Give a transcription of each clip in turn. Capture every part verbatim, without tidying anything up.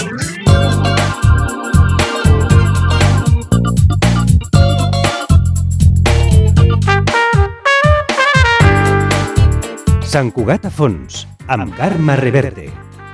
Sant Cugat a fons, amb Carme Reverte.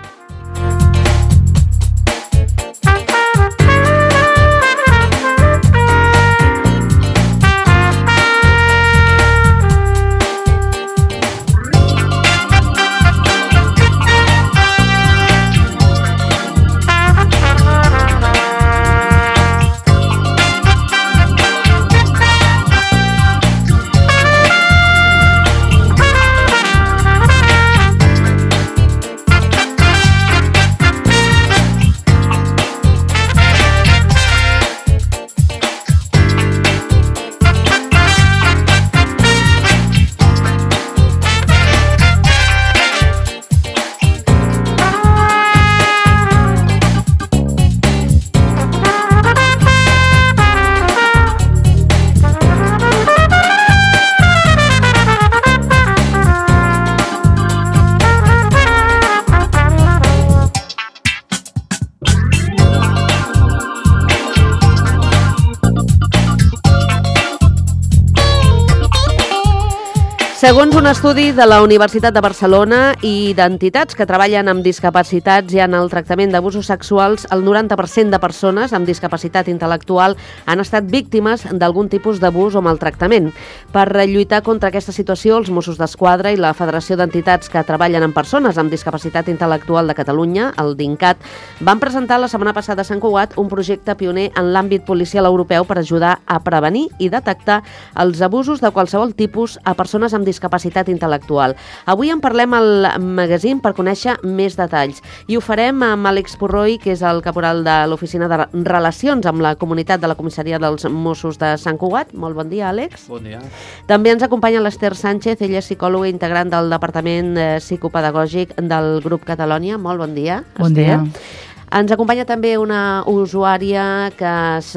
Segons un estudi de la Universitat de Barcelona i d'entitats que treballen amb discapacitats i en el tractament d'abusos sexuals, el noranta per cent de persones amb discapacitat intel·lectual han estat víctimes d'algun tipus d'abús o maltractament. Per lluitar contra aquesta situació, els Mossos d'Esquadra i la Federació d'Entitats que treballen amb persones amb discapacitat intel·lectual de Catalunya, el DINCAT, van presentar la setmana passada a Sant Cugat un projecte pioner en l'àmbit policial europeu per ajudar a prevenir i detectar els abusos de qualsevol tipus a persones amb discapacitat intel·lectual. Avui en parlem al magazín per conèixer més detalls i ho farem amb Àlex Purroy, que és el caporal de l'Oficina de Relacions amb la Comunitat de la Comissaria dels Mossos de Sant Cugat. Molt bon dia, Àlex. Bon dia. També ens acompanya l'Ester Sánchez, ella és psicòloga integrant del Departament Psicopedagògic del Grup Catalònia. Molt bon dia, Bon Ester. dia. Ens acompanya també una usuària que es,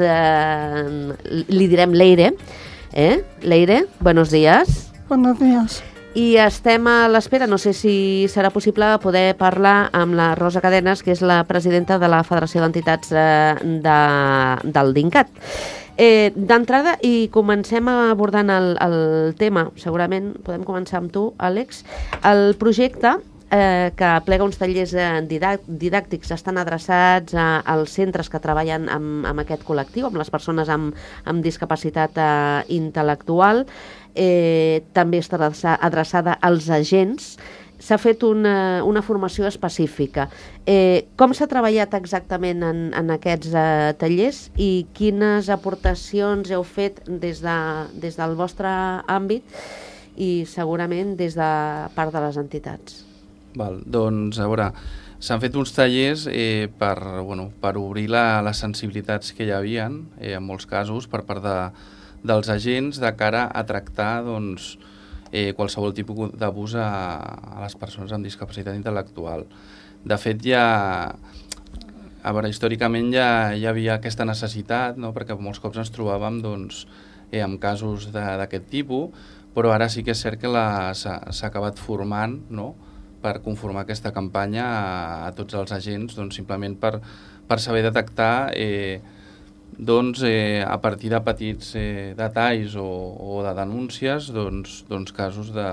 eh, li direm Leire. Eh? Leire, buenos días. Buenos días. I estem a l'espera, no sé si serà possible poder parlar amb la Rosa Cadenes, que és la presidenta de la Federació d'Entitats eh, de, del DINCAT. Eh, D'entrada, i comencem abordant el, el tema, segurament podem començar amb tu, Àlex. El projecte eh, que plega uns tallers eh, didàctics estan adreçats a, als centres que treballen amb, amb aquest col·lectiu, amb les persones amb, amb discapacitat eh, intel·lectual. Eh, també està adreçada als agents. S'ha fet una, una formació específica. Eh, com s'ha treballat exactament en, en aquests eh, tallers i quines aportacions heu fet des, de, des del vostre àmbit i segurament des de part de les entitats? Val, doncs, a veure, s'han fet uns tallers eh, per, bueno, per obrir la, les sensibilitats que hi havia, eh, en molts casos, per part de dels agents de cara a tractar doncs, eh, qualsevol tipus d'abús a, a les persones amb discapacitat intel·lectual. De fet, ja, a veure, històricament ja hi havia aquesta necessitat, no? Perquè molts cops ens trobàvem doncs, eh, amb casos d'aquest tipus, però ara sí que és cert que s'ha acabat formant, no? Per conformar aquesta campanya a, a tots els agents, doncs, simplement per, per saber detectar eh, doncs, eh, a partir de petits eh, detalls o, o de denúncies, doncs, doncs casos de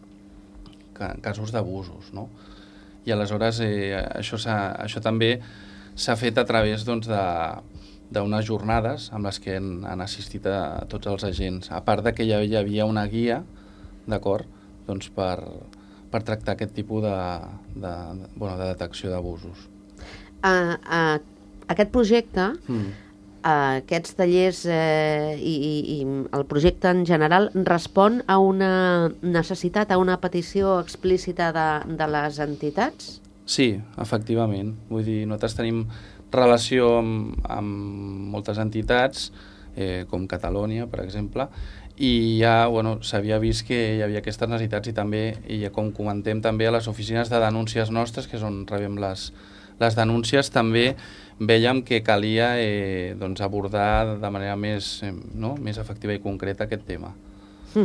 casos d'abusos, no? I aleshores eh, això, això també s'ha fet a través doncs, d'unes jornades amb les que han, han assistit a tots els agents, a part de que ja hi havia una guia, d'acord, doncs per, per tractar aquest tipus de, de, bueno, de detecció d'abusos. Uh, uh, aquest projecte... Mm. Aquests tallers eh, i, i el projecte en general respon a una necessitat, a una petició explícita de, de les entitats? Sí, efectivament. Vull dir, nosaltres tenim relació amb, amb moltes entitats, eh, com Catalònia, per exemple, i ja bueno, s'havia vist que hi havia aquestes necessitats i també, i com comentem també a les oficines de denúncies nostres, que és on rebem les, les denúncies, també vèiem que calia eh, doncs abordar de manera més, eh, no? més efectiva i concreta aquest tema. Uh-huh.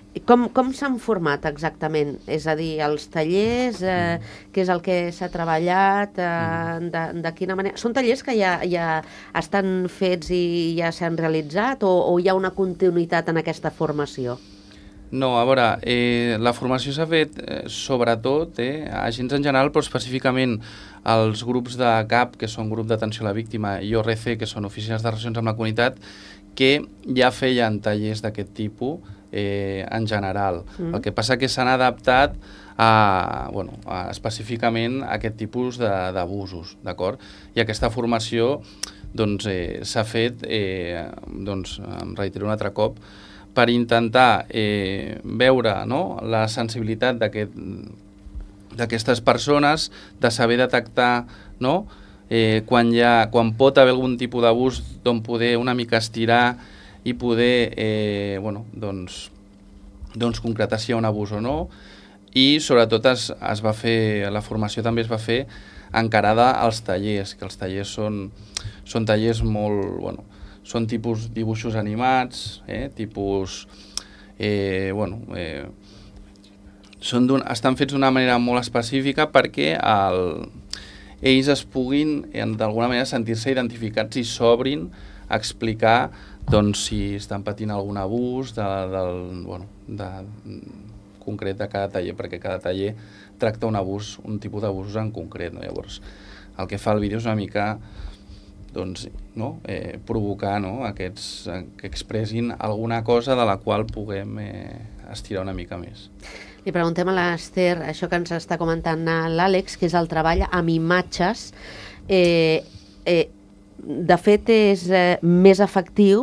Com, com s'han format exactament? És a dir, els tallers, eh, què és el que s'ha treballat, eh, de, de quina manera... Són tallers que ja, ja estan fets i ja s'han realitzat o, o hi ha una continuïtat en aquesta formació? No, a veure, eh, la formació s'ha fet eh, sobretot eh, a agents en general, però específicament als grups de C A P, que són grup d'atenció a la víctima, i O R C, que són oficines de relacions amb la comunitat, que ja feien tallers d'aquest tipus eh, en general. Mm. El que passa que s'han adaptat a, bueno, a, específicament a aquest tipus d'abusos, d'acord? I aquesta formació doncs, eh, s'ha fet, eh, doncs, em reitero un altre cop, per intentar eh, veure, no?, la sensibilitat d'aquestes aquest, persones, de saber detectar, no?, eh, quan, hi ha, quan pot haver algun tipus d'abús, d'on poder una mica estirar i poder eh, bueno, doncs, doncs concretar si hi ha un abús o no, i sobretot es, es va fer, la formació també es va fer encarada als tallers, que els tallers són, són tallers molt, bueno, són tipus dibuixos animats, eh, tipus, eh, bueno, eh, són estan fets d'una manera molt específica perquè el, ells es puguin, d'alguna manera, sentir-se identificats i s'obrin a explicar doncs, si estan patint algun abús de, del, bueno, de, concret de cada taller, perquè cada taller tracta un abús, un tipus d'abusos en concret. No? Llavors, el que fa el vídeo és una mica doncs, no? eh, provocar, no? Aquests, eh, que expressin alguna cosa de la qual puguem eh, estirar una mica més. Li preguntem a l'Ester, això que ens està comentant l'Àlex, que és el treball amb imatges. Eh, eh, de fet, és eh, més efectiu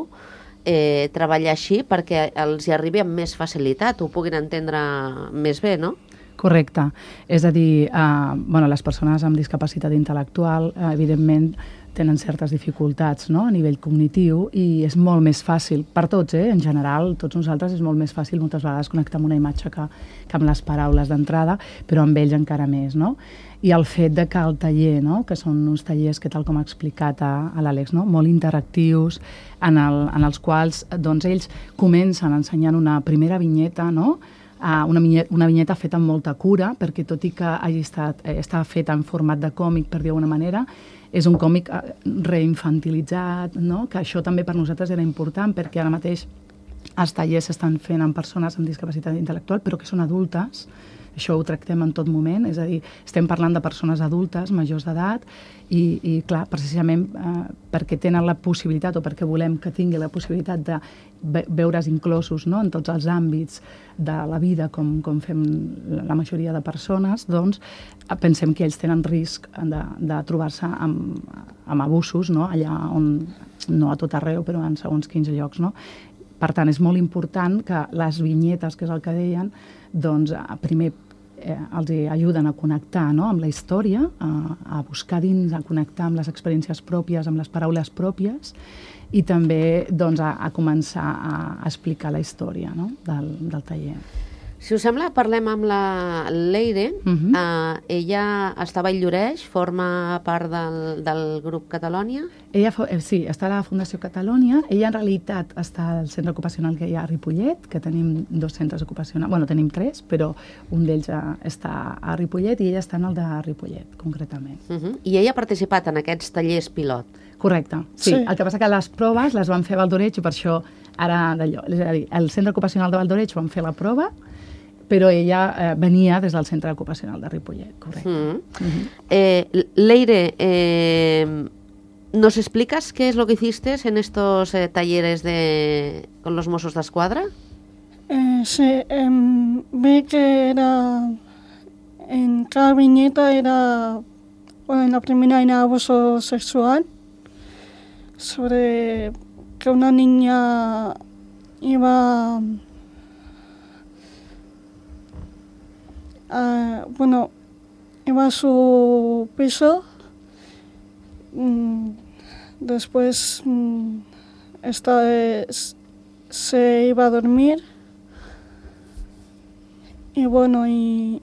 eh, treballar així perquè els hi arribi amb més facilitat, ho puguin entendre més bé, no? Correcte. És a dir, eh, bueno, les persones amb discapacitat intel·lectual, eh, evidentment, tenen certes dificultats, no?, a nivell cognitiu, i és molt més fàcil, per tots, eh? En general, tots nosaltres, és molt més fàcil moltes vegades connectar amb una imatge que, que amb les paraules d'entrada, però amb ells encara més, no? I el fet de que el taller, no?, que són uns tallers que, tal com ha explicat a, a l'Àlex, no?, molt interactius, en, el, en els quals doncs, ells comencen ensenyant una primera vinyeta, no?, Uh, una, vinyeta, una vinyeta feta amb molta cura, perquè tot i que hagi estat, eh, està feta en format de còmic, per dir-ho d'alguna manera, és un còmic uh, reinfantilitzat, no? Que això també per nosaltres era important, perquè ara mateix els tallers s'estan fent amb persones amb discapacitat intel·lectual, però que són adultes. Això ho tractem en tot moment, és a dir, estem parlant de persones adultes, majors d'edat, i, i clar, precisament eh, perquè tenen la possibilitat, o perquè volem que tingui la possibilitat de ve veure's inclosos, no?, en tots els àmbits de la vida, com, com fem la majoria de persones, doncs pensem que ells tenen risc de, de trobar-se amb, amb abusos, no?, allà on, no a tot arreu, però en segons quins llocs, no? Per tant, és molt important que les vinyetes, que és el que deien, doncs primer eh, els ajuden a connectar, no?, amb la història, a, a buscar dins, a connectar amb les experiències pròpies, amb les paraules pròpies, i també doncs, a, a començar a, a explicar la història, no?, del, del taller. Si us sembla, parlem amb la Leire. Uh-huh. uh, ella està a Vall-lloreix, forma part del, del grup Catalònia. Ella, sí, està a la Fundació Catalònia. Ella, en realitat, està al centre ocupacional que hi ha a Ripollet, que tenim dos centres ocupacionals, bueno, tenim tres, però un d'ells està a Ripollet i ella està en el de Ripollet, concretament. Uh-huh. I ella ha participat en aquests tallers pilot? Correcte, sí. sí. El que passa que les proves les van fer a Vall-lloreix i per això ara d'allò. És a dir, el centre ocupacional de Vall-lloreix van fer la prova, però ella eh, venia des del centre ocupacional de Ripollet, correcte. Mm. Uh-huh. eh, Leire, eh, ¿nos explicas qué es lo que hiciste en estos eh, talleres de con los Mossos d'Esquadra? Eh, sí, eh, ve que era, en cada viñeta era, bueno, en la primera era abuso sexual, sobre que una niña iba... Uh, bueno, iba a su piso, mm, después mm, esta, eh, se iba a dormir y bueno, y,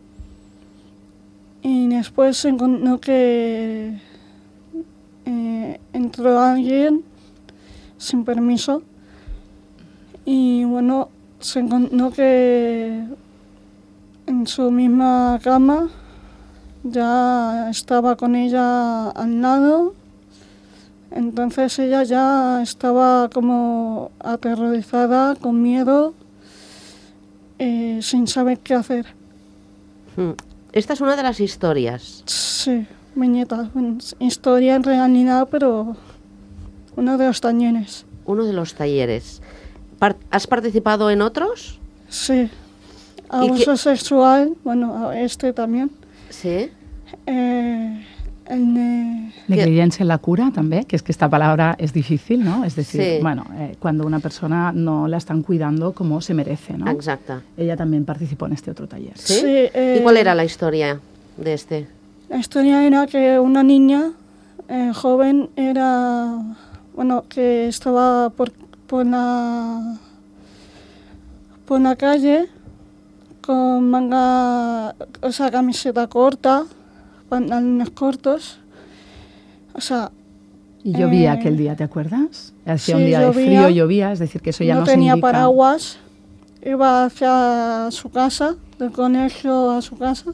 y después se encontró que eh, entró alguien sin permiso y bueno, se encontró que en su misma cama ya estaba con ella al lado. Entonces ella ya estaba como aterrorizada, con miedo, eh, sin saber qué hacer. Esta es una de las historias. Sí, viñetas, bueno, historia en realidad, pero uno de los talleres. Uno de los talleres. Par- ¿Has participado en otros? Sí, abuso sexual, bueno, este también. Sí. Eh, el de... Negligencia en la cura también, que es que esta palabra es difícil, ¿no? Es decir, Sí. bueno, eh, cuando una persona no la están cuidando como se merece, ¿no? Exacto. Ella también participó en este otro taller. ¿Sí? Sí, eh, ¿Y cuál era la historia de este? La historia era que una niña eh, joven era, bueno, que estaba por, por, la, por la calle con manga, o sea, camiseta corta, pantalones cortos, o sea... Y llovía eh, aquel día, ¿te acuerdas? Hacía sí, un día de llovía. frío, llovía, es decir, que eso ya no nos tenía indica... paraguas, iba hacia su casa, del colegio a su casa.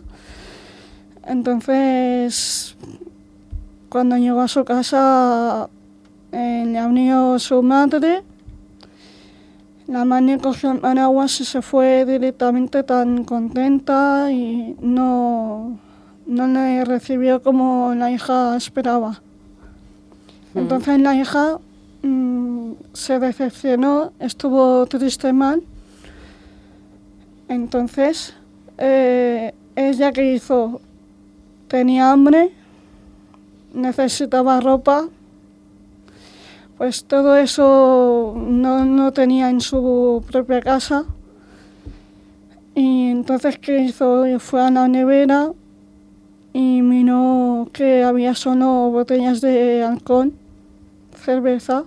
Entonces, cuando llegó a su casa, eh, le abrió su madre. La madre cogió el paraguas y se fue directamente, tan contenta, y no, no le recibió como la hija esperaba. Entonces la hija mmm, se decepcionó, estuvo triste, mal. Entonces, eh, ella, ¿qué hizo? Tenía hambre, necesitaba ropa, pues todo eso no, no tenía en su propia casa. Y entonces, ¿qué hizo? Fue a la nevera y miró que había solo botellas de alcohol, cerveza.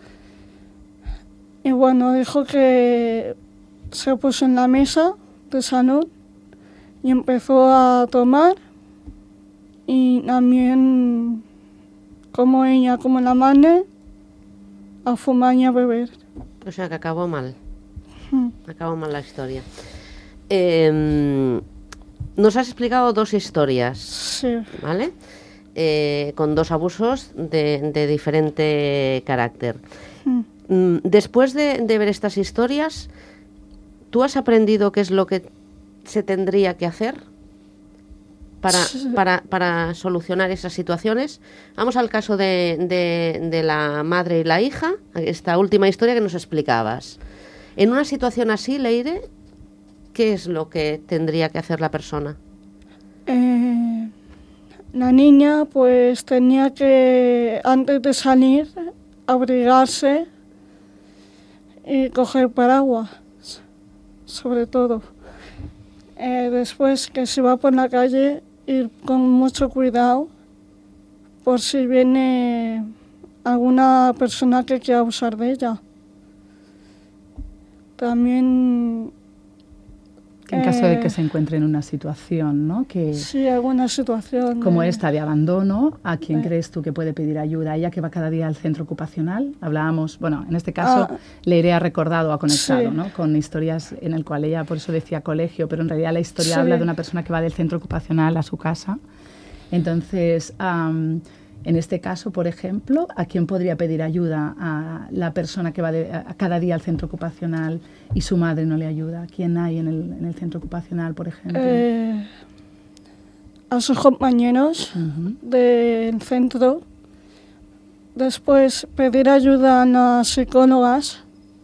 Y bueno, dijo que se puso en la mesa de salud y empezó a tomar. Y también, como ella, como la madre, a fumar y a beber. O sea, que acabó mal. Mm. Acabó mal la historia. Eh, nos has explicado dos historias, Sí. ¿vale? Eh, con dos abusos de, de diferente carácter. Mm. Mm, Después de, de ver estas historias, ¿tú has aprendido qué es lo que se tendría que hacer para, Sí. para, para solucionar esas situaciones? Vamos al caso de, de, de la madre y la hija, esta última historia que nos explicabas. En una situación así, Leire, ¿qué es lo que tendría que hacer la persona? Eh, la niña pues tenía que, antes de salir, abrigarse y coger paraguas, sobre todo. Eh, después, que si va por la calle, ir con mucho cuidado por si viene alguna persona que quiera abusar de ella. También... En caso de que eh, se encuentre en una situación, ¿no? Que, Sí, alguna situación. como de- esta de abandono, ¿a quién Eh. crees tú que puede pedir ayuda? ¿Ella que va cada día al centro ocupacional? Hablábamos, bueno, en este caso Ah. Leire ha recordado, ha conectado, Sí. ¿no? Con historias en el cual ella, por eso decía colegio, pero en realidad la historia Sí. habla de una persona que va del centro ocupacional a su casa. Entonces, am, en este caso, por ejemplo, ¿a quién podría pedir ayuda? ¿A la persona que va de- a cada día al centro ocupacional y su madre no le ayuda? ¿Quién hay en el, en el centro ocupacional, por ejemplo? eh, a sus compañeros Ujú. del centro. Después, pedir ayuda a las psicólogas.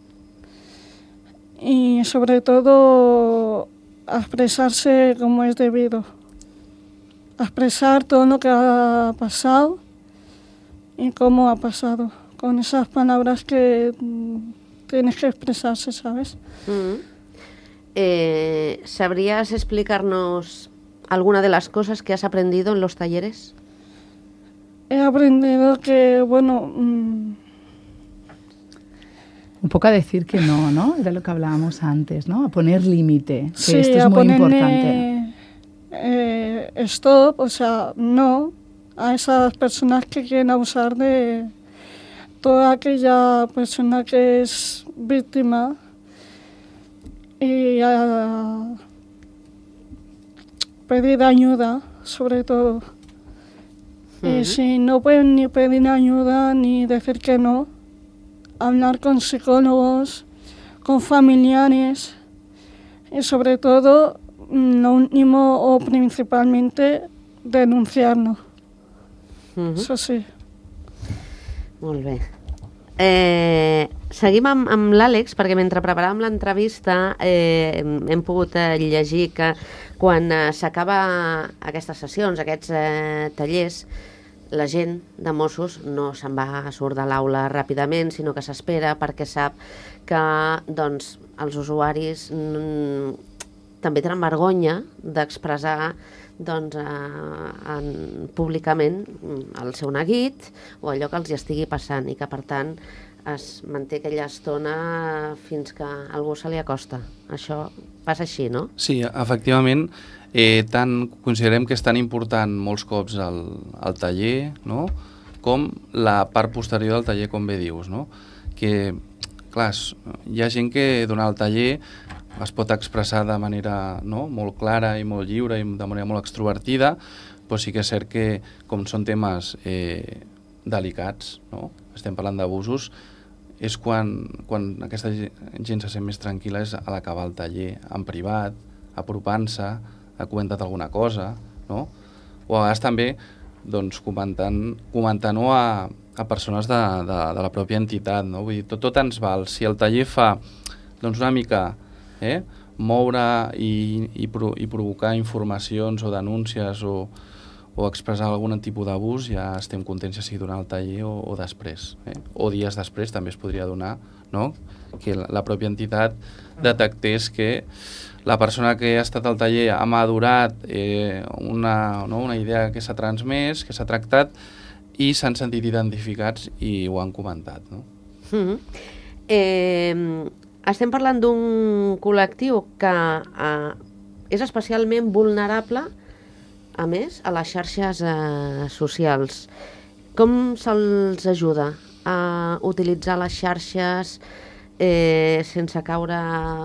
Y sobre todo, a expresarse como es debido. A expresar todo lo que ha pasado y cómo ha pasado. Con esas palabras que mm, tienes que expresarse, ¿sabes? Mm. Eh, ¿Sabrías explicarnos alguna de las cosas que has aprendido en los talleres? He aprendido que, bueno... mm, Un poco a decir que no, ¿no? Era lo que hablábamos antes, ¿no? A poner límite, que Sí, esto es a muy ponerle, importante. eh, stop, o sea, no a esas personas que quieren abusar de toda aquella persona que es víctima y a pedir ayuda, sobre todo. Y si no pueden ni pedir ayuda ni decir que no, hablar con psicólogos, con familiares y sobre todo, lo último o principalmente, denunciarlo. Uh-huh. Eso sí. Molt bé. Eh, seguim amb, amb l'Àlex, perquè mentre preparàvem l'entrevista eh, hem pogut eh, llegir que quan eh, s'acaba aquestes sessions, aquests eh, tallers, la gent de Mossos no se'n va a surt de l'aula ràpidament, sinó que s'espera perquè sap que doncs, els usuaris mm, també tenen vergonya d'expressar doncs, eh, en, públicament el seu neguit o allò que els hi estigui passant i que per tant es manté aquella estona fins que algú se li acosta. Això passa així, no? Sí, efectivament, eh, tant, considerem que és tan important molts cops el, el taller, no?, com la part posterior del taller, com bé dius, no? Que, clar, hi ha gent que durant el taller es pot expressar de manera, no?, molt clara i molt lliure i de manera molt extrovertida, però sí que és cert que, com són temes eh, delicats, no?, estem parlant d'abusos, és quan, quan aquesta gent se sent més tranquil·la és a l'acabar el taller, en privat, apropant-se, ha comentat alguna cosa, no? O a vegades també doncs, comentant, comentant-ho a, a persones de, de, de la pròpia entitat, no? Vull dir, tot, tot ens val. Si el taller fa doncs, una mica eh, moure i, i, pro, i provocar informacions o denúncies o, o expressar algun tipus d'abús, ja estem contents, ja sigui durant el taller o, o després. Eh? O dies després també es podria donar, no?, que la, la pròpia entitat detectés que la persona que ha estat al taller ha madurat eh, una, no?, una idea que s'ha transmès, que s'ha tractat, i s'han sentit identificats i ho han comentat. No? Mm-hmm. eh, estem parlant d'un col·lectiu que eh, és especialment vulnerable, a més, a les xarxes eh, socials. Com se'ls ajuda a utilitzar les xarxes eh, sense caure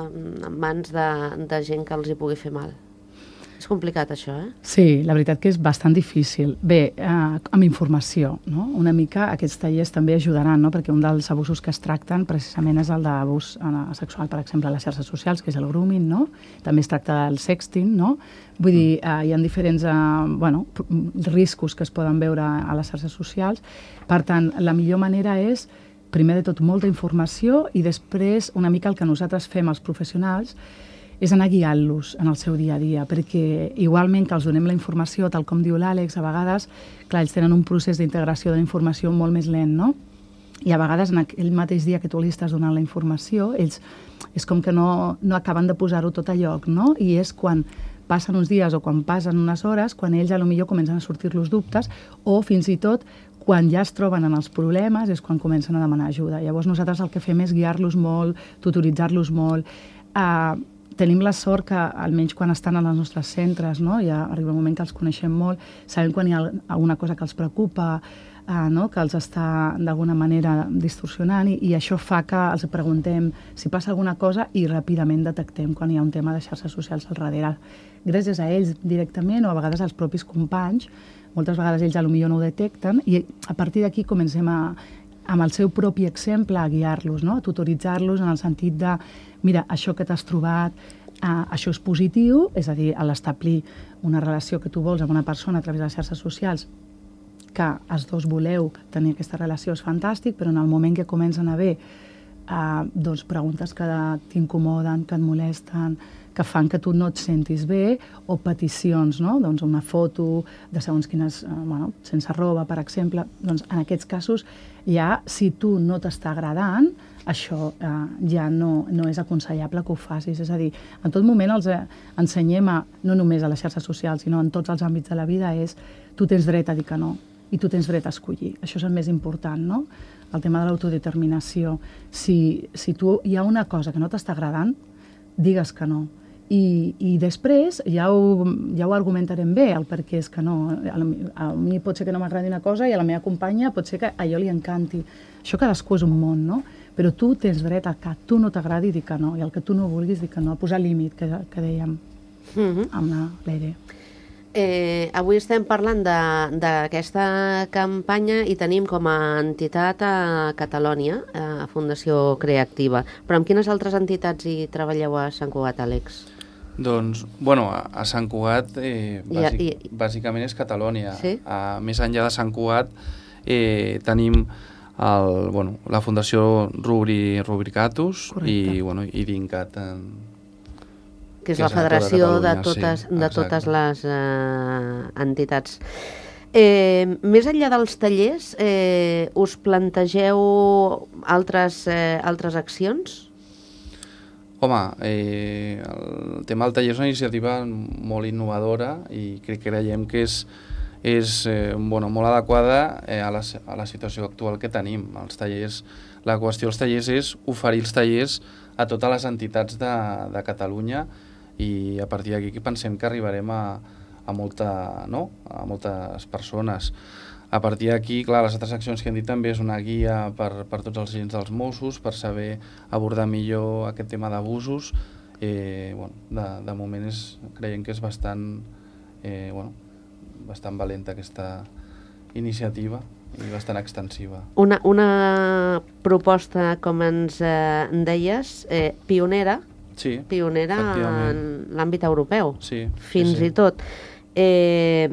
en mans de, de gent que els hi pugui fer mal? És complicat, això, eh? Sí, la veritat que és bastant difícil. Bé, eh, amb informació, no? Una mica aquests tallers també ajudaran, no? Perquè un dels abusos que es tracten precisament és el d'abús sexual, per exemple, a les xarxes socials, que és el grooming, no? També es tracta del sexting, no? Vull dir, eh, hi ha diferents eh, bueno, riscos que es poden veure a les xarxes socials. Per tant, la millor manera és, primer de tot, molta informació i després una mica el que nosaltres fem els professionals és anar guiant-los en el seu dia a dia, perquè igualment que els donem la informació, tal com diu l'Àlex, a vegades, clar, ells tenen un procés d'integració de la informació molt més lent, no? I a vegades, en aquell mateix dia que tu li estàs donant la informació, ells és com que no, no acaben de posar-ho tot a lloc, no? I és quan passen uns dies o quan passen unes hores, quan ells a lo millor comencen a sortir-los dubtes, o fins i tot quan ja es troben en els problemes és quan comencen a demanar ajuda. Llavors nosaltres el que fem és guiar-los molt, tutoritzar-los molt. Uh, tenim la sort que, almenys quan estan en els nostres centres, no? Ja arriba un moment que els coneixem molt, sabem quan hi ha alguna cosa que els preocupa, uh, no? Que els està d'alguna manera distorsionant i, i això fa que els preguntem si passa alguna cosa i ràpidament detectem quan hi ha un tema de xarxes socials al darrere. Gràcies a ells directament o a vegades als propis companys, moltes vegades ells potser no ho detecten i a partir d'aquí comencem a, amb el seu propi exemple a guiar-los, no? A tutoritzar-los en el sentit de mira, això que t'has trobat, uh, això és positiu, és a dir, a l'establir una relació que tu vols amb una persona a través de les xarxes socials, que els dos voleu tenir aquesta relació és fantàstic, però en el moment que comencen a haver uh, doncs, preguntes que t'incomoden, que et molesten, que fan que tu no et sentis bé, o peticions, no? Doncs una foto de segons quines, eh, bueno, sense roba, per exemple, doncs en aquests casos ja, si tu no t'està agradant, això eh, ja no, no és aconsellable que ho facis. És a dir, en tot moment els eh, ensenyem, a, no només a les xarxes socials, sinó en tots els àmbits de la vida, és tu tens dret a dir que no i tu tens dret a escollir. Això és el més important, no? El tema de l'autodeterminació. Si, si tu hi ha una cosa que no t'està agradant, digues que no. I, i després ja ho, ja ho argumentarem bé, el perquè és que no. A, la, a mi pot ser que no m'agradi una cosa i a la meva companya pot ser que a allò li encanti. Això cadascú és un món, no? però tu tens dret a que tu no t'agradi dir que no, i el que tu no vulguis dir que no, a posar límit, que, que dèiem Mm-hmm. amb la l'E R E. Eh, avui estem parlant de- d'aquesta campanya i tenim com a entitat a Catalònia, a Fundació Creativa. Però amb quines altres entitats hi treballeu a Sant Cugat, Àlex? Doncs, bueno, a, a Sant Cugat eh, bàsic, I- i- bàsicament és Catalònia. Sí? A, més enllà de Sant Cugat eh, tenim el, bueno, la Fundació Rubri, Rubricatus Correcte. i, bueno, i Dincat. En, Que és que la és a tota federació de Catalunya, totes, sí, de exacte. totes les eh, entitats. Eh, més enllà dels tallers, eh, us plantegeu altres, eh, altres accions? Home, eh, el tema del taller és una iniciativa molt innovadora i crec que creiem que és, és eh, bueno, molt adequada eh, a, la, a la situació actual que tenim. Els tallers, la qüestió dels tallers és oferir els tallers a totes les entitats de, de Catalunya i a partir d'aquí pensem que arribarem a, a, molta, no? a moltes persones. A partir d'aquí, clar, les altres accions que hem dit també és una guia per, per tots els agents dels Mossos, per saber abordar millor aquest tema d'abusos. Eh, bueno, de, de moment és, creiem que és bastant, eh, bueno, bastant valenta aquesta iniciativa i bastant extensiva. Una, una proposta, com ens eh, deies, eh, pionera, Sí, pionera en efectivament. l'àmbit europeu, Sí, fins sí, sí. i tot. Eh,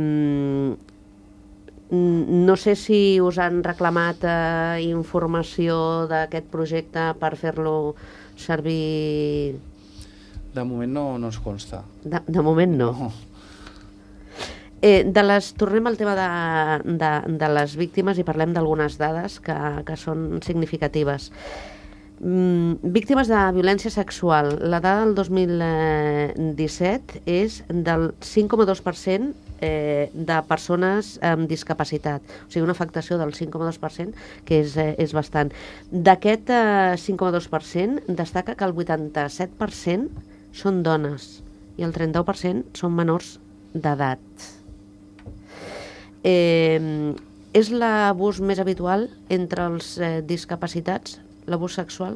mm, no sé si us han reclamat eh, informació d'aquest projecte per fer-lo servir... De moment no, no ens consta. De, de moment no. No. Eh, de les, tornem al tema de, de, de les víctimes i parlem d'algunes dades que, que són significatives. Mm, víctimes de violència sexual. La dada del dos mil disset és del cinc coma dos per cent eh, de persones amb discapacitat. O sigui, una afectació del cinc coma dos per cent, que és, eh, és bastant. D'aquest eh, cinc coma dos per cent destaca que el vuitanta-set per cent són dones i el trenta-u per cent són menors d'edat. Eh, és l'abús més habitual entre els eh, discapacitats, l'abús sexual?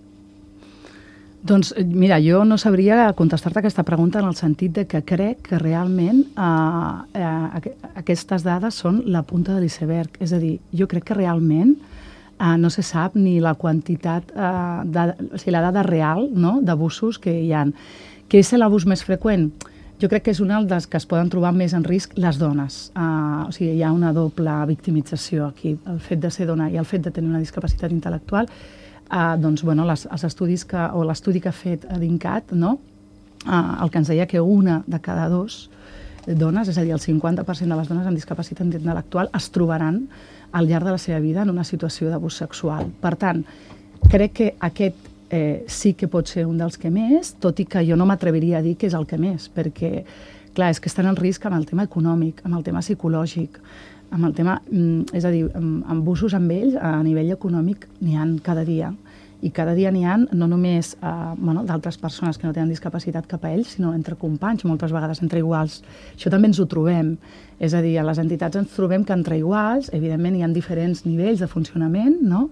Doncs mira, jo no sabria contestar-te aquesta pregunta en el sentit de que crec que realment eh, eh, aquestes dades són la punta de l'iceberg. És a dir, jo crec que realment eh, no se sap ni la quantitat, eh, de, o sigui, la dada real, no?, d'abusos que hi ha. Què és l'abús més freqüent? Jo crec que és una dels que es poden trobar més en risc les dones. Uh, o sigui, hi ha una doble victimització aquí. El fet de ser dona i el fet de tenir una discapacitat intel·lectual, uh, doncs, bueno, les, els estudis que, o l'estudi que ha fet Dincat, no? uh, el que ens deia que una de cada dos dones, és a dir, el cinquanta per cent de les dones amb discapacitat intel·lectual es trobaran al llarg de la seva vida en una situació d'abús sexual. Per tant, crec que aquest Eh, sí que pot ser un dels que més, tot i que jo no m'atreviria a dir que és el que més, perquè, clar, és que estan en risc amb el tema econòmic, amb el tema psicològic, amb el tema, mm, és a dir, amb, amb abusos amb ells a nivell econòmic n'hi ha cada dia, i cada dia n'hi ha no només eh, bueno, d'altres persones que no tenen discapacitat cap a ells, sinó entre companys, moltes vegades entre iguals. Això també ens ho trobem, és a dir, a les entitats ens trobem que entre iguals, evidentment hi ha diferents nivells de funcionament, no?,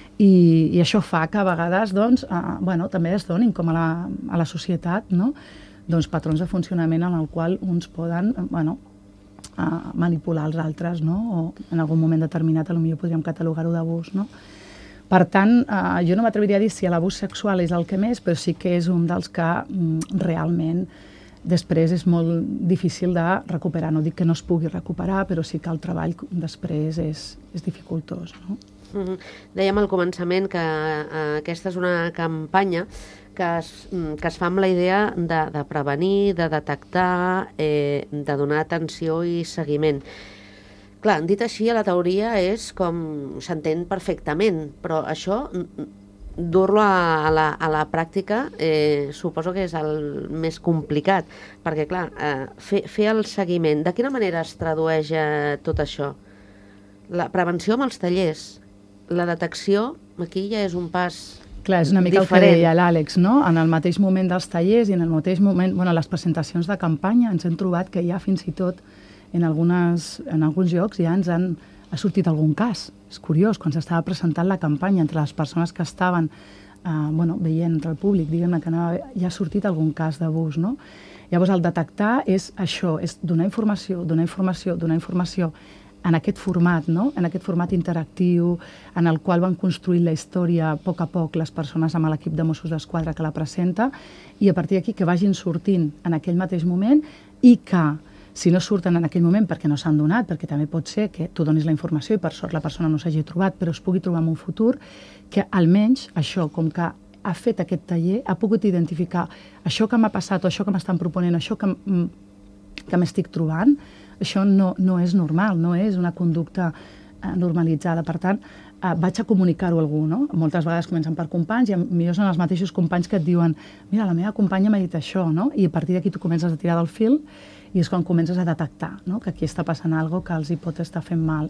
I, i això fa que a vegades doncs, eh, bueno, també es donin com a la, a la societat, no? doncs, patrons de funcionament en el qual uns poden eh, bueno, eh, manipular els altres, no? O en algun moment determinat potser podríem catalogar-ho d'abús. No? Per tant, eh, jo no m'atreviria a dir si l'abús sexual és el que més, però sí que és un dels que mm, realment després és molt difícil de recuperar. No dic que no es pugui recuperar, però sí que el treball després és, és dificultós. No? Mm-hmm. Dèiem al començament que eh, aquesta és una campanya que es, que es fa amb la idea de, de prevenir, de detectar, eh, de donar atenció i seguiment. Clar, dit així, a la teoria és com s'entén perfectament, però això, dur-lo a, a, la, a la pràctica, eh, suposo que és el més complicat, perquè, clar, eh, fer, fer el seguiment, de quina manera es tradueix eh, tot això? La prevenció amb els tallers, la detecció, aquí ja és un pas Clar, és una mica diferent. El que deia l'Àlex, no? En el mateix moment dels tallers i en el mateix moment, bueno, les presentacions de campanya ens hem trobat que ja fins i tot en, algunes, en alguns llocs ja ens han ha sortit algun cas. És curiós, quan s'estava presentant la campanya entre les persones que estaven eh, bueno, veient entre el públic, diguem-ne que anava, ja ha sortit algun cas d'abús, no? Llavors, el detectar és això, és donar informació, donar informació, donar informació en aquest format, no? En aquest format interactiu, en el qual van construir la història a poc a poc les persones amb l'equip de Mossos d'Esquadra que la presenta, i a partir d'aquí que vagin sortint en aquell mateix moment i que, si no surten en aquell moment perquè no s'han donat, perquè també pot ser que tu donis la informació i per sort la persona no s'hagi trobat, però es pugui trobar en un futur, que almenys això, com que ha fet aquest taller, ha pogut identificar això que m'ha passat o això que m'estan proponent, això que, que m'estic trobant, això no, no és normal, no és una conducta eh, normalitzada. Per tant, eh, vaig a comunicar-ho a algú, no? Moltes vegades comencen per companys i millor són els mateixos companys que et diuen mira, la meva companya m'ha dit això, no? I a partir d'aquí tu comences a tirar del fil i és quan comences a detectar, no? Que aquí està passant alguna cosa que els hi pot estar fent mal.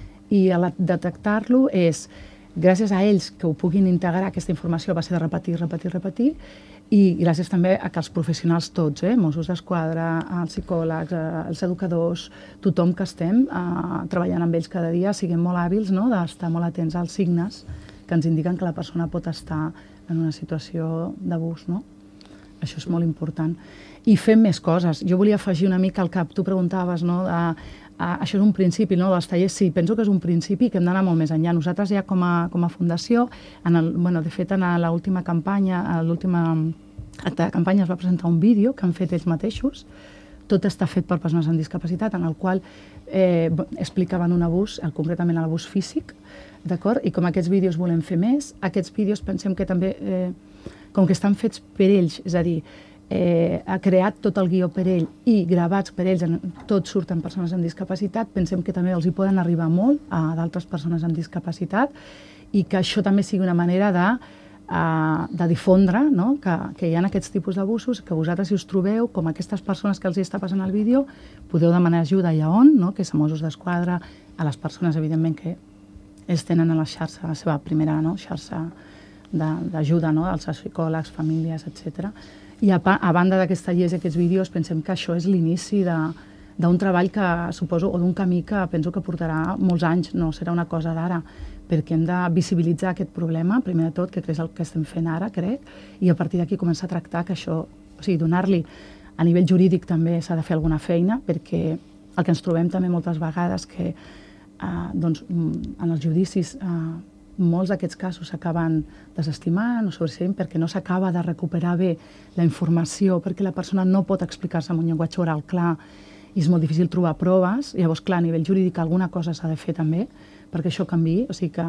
I a detectar-lo és, gràcies a ells que ho puguin integrar, aquesta informació a base de repetir, repetir, repetir, i gràcies també a que els professionals tots, eh, Mossos d'Esquadra, els psicòlegs, eh, els educadors, tothom que estem eh, treballant amb ells cada dia, siguem molt hàbils, no?, d'estar molt atents als signes que ens indiquen que la persona pot estar en una situació d'abús, no? Això és molt important. I fem més coses. Jo volia afegir una mica al que tu preguntaves, no?, de, a, això és un principi, no?, dels tallers. Sí, penso que és un principi que hem d'anar molt més enllà. Nosaltres ja com a, com a fundació, en el, bueno, de fet, en l'última campanya, a l'última acte de campanya es va presentar un vídeo que han fet ells mateixos. Tot està fet per persones amb discapacitat, en el qual eh, explicaven un abús, concretament l'abús físic, d'acord? I com aquests vídeos volem fer més, aquests vídeos pensem que també, eh, com que estan fets per ells, és a dir, eh, ha creat tot el guió per ell i gravats per ells, en, tots surten persones amb discapacitat, pensem que també els hi poden arribar molt a d'altres persones amb discapacitat i que això també sigui una manera de, uh, de difondre, no?, que, que hi ha aquests tipus d'abusos, que vosaltres si us trobeu, com aquestes persones que els hi està passant el vídeo, podeu demanar ajuda allà on, no?, que és a Mossos d'Esquadra, a les persones, evidentment, que ells tenen a la xarxa, la seva primera, no?, xarxa d'ajuda, no?, als psicòlegs, famílies, etcètera. I a, a banda d'aquests tallers i aquests vídeos, pensem que això és l'inici d'un treball que suposo, o d'un camí que penso que portarà molts anys, no serà una cosa d'ara, perquè hem de visibilitzar aquest problema, primer de tot, que és el que estem fent ara, crec, i a partir d'aquí començar a tractar que això, o sigui, donar-li, a nivell jurídic també s'ha de fer alguna feina, perquè el que ens trobem també moltes vegades que eh, doncs, en els judicis eh, molts d'aquests casos s'acaben desestimant o sobreseint perquè no s'acaba de recuperar bé la informació, perquè la persona no pot explicar-se amb un llenguatge oral clar i és molt difícil trobar proves. Llavors, clar, a nivell jurídic alguna cosa s'ha de fer també perquè això canviï. O sigui que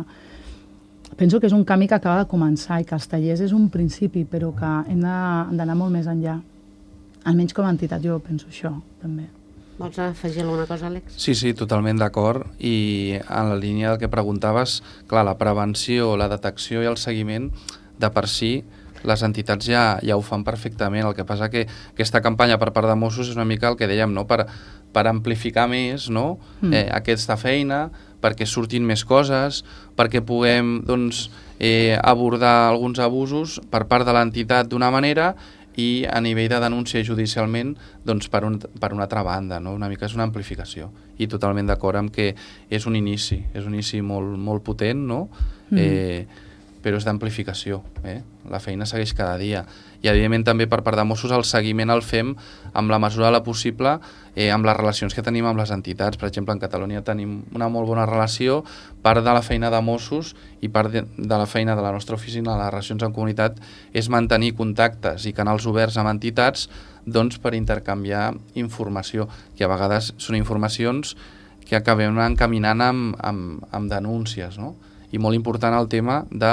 penso que és un camí que acaba de començar i que els tallers és un principi, però que hem d'anar molt més enllà. Almenys com a entitat jo penso això, també. Vols afegir alguna cosa, Àlex? Sí, sí, totalment d'acord. I en la línia del que preguntaves, clar, la prevenció, la detecció i el seguiment, de per si, les entitats ja, ja ho fan perfectament. El que passa que aquesta campanya per part de Mossos és una mica el que dèiem, no?, per, per amplificar més, no?, mm. eh, aquesta feina, perquè surtin més coses, perquè puguem, doncs, eh, abordar alguns abusos per part de l'entitat d'una manera i a nivell de denúncia judicialment, doncs per, un, per una altra banda, no? Una mica és una amplificació. I totalment d'acord amb que és un inici, és un inici molt, molt potent, no? Mm. Eh, però és d'amplificació, eh? La feina segueix cada dia. I evidentment també per part de Mossos el seguiment el fem amb la mesura de la possible, eh, amb les relacions que tenim amb les entitats. Per exemple, en Catalunya tenim una molt bona relació, part de la feina de Mossos i part de, de la feina de la nostra oficina de les relacions en comunitat és mantenir contactes i canals oberts amb entitats, doncs, per intercanviar informació, que a vegades són informacions que acabem encaminant amb, amb, amb denúncies, no? I molt important el tema de,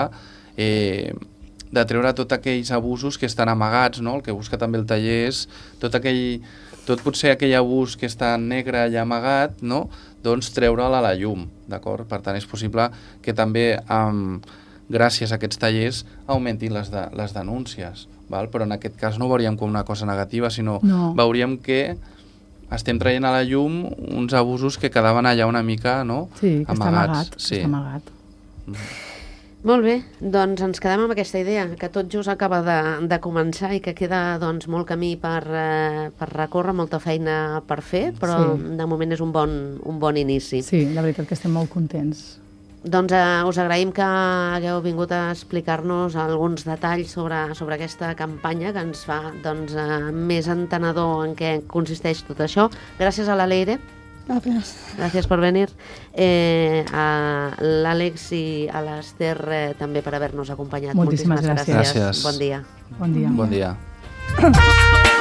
eh, de treure tots aquells abusos que estan amagats, no? El que busca també el taller és tot aquell, tot potser aquell abús que està negre i amagat, no? Doncs treure'l a la llum, d'acord? Per tant, és possible que també, um, gràcies a aquests tallers, augmentin les, de, les denúncies, val? Però en aquest cas no ho veuríem com una cosa negativa, sinó no. Veuríem que estem traient a la llum uns abusos que quedaven allà una mica, no? Sí, que amagats. està amagat. Sí. Està amagat. Molt bé, doncs ens quedem amb aquesta idea, que tot just acaba de, de començar i que queda doncs, molt camí per, eh, per recórrer, molta feina per fer, però sí. de moment és un bon, un bon inici. Sí, la veritat que estem molt contents. Doncs eh, us agraïm que hagueu vingut a explicar-nos alguns detalls sobre, sobre aquesta campanya que ens fa doncs, eh, més entenedor en què consisteix tot això. Gràcies a la Leire. Gràcies. Gràcies per venir. Eh, a l'Àlex i a l'Ester eh, també per haver-nos acompanyat. Moltíssimes, Moltíssimes gràcies. gràcies. Bon dia. Bon dia. Bon dia.